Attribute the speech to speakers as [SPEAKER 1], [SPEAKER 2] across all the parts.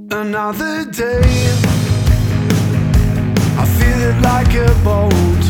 [SPEAKER 1] Another day, I feel it like a bolt.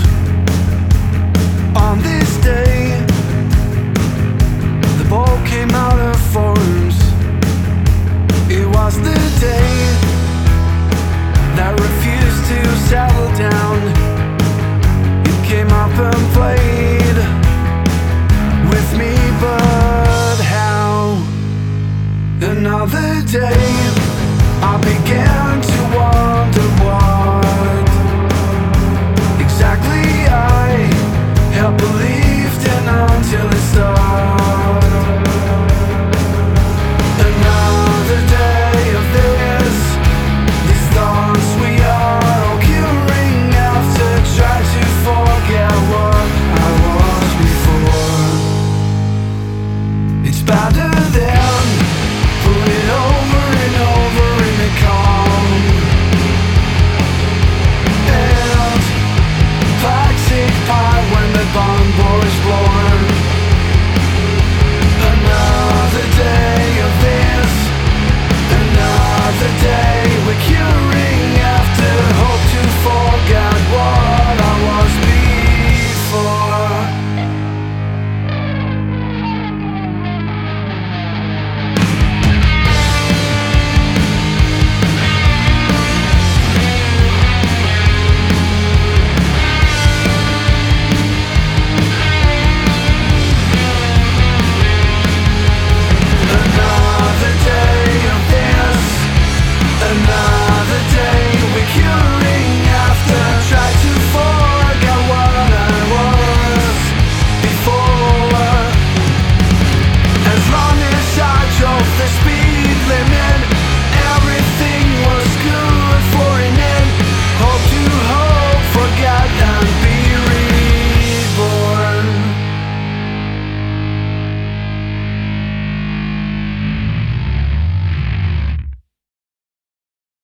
[SPEAKER 1] On this day, the ball came out of forms. It was the day that refused to settle down. It came up and played with me, but how? Another day, I began to wonder what exactly I had believed in until it stopped. Another day of these thoughts we are all curing out to try to forget what I was before. It's better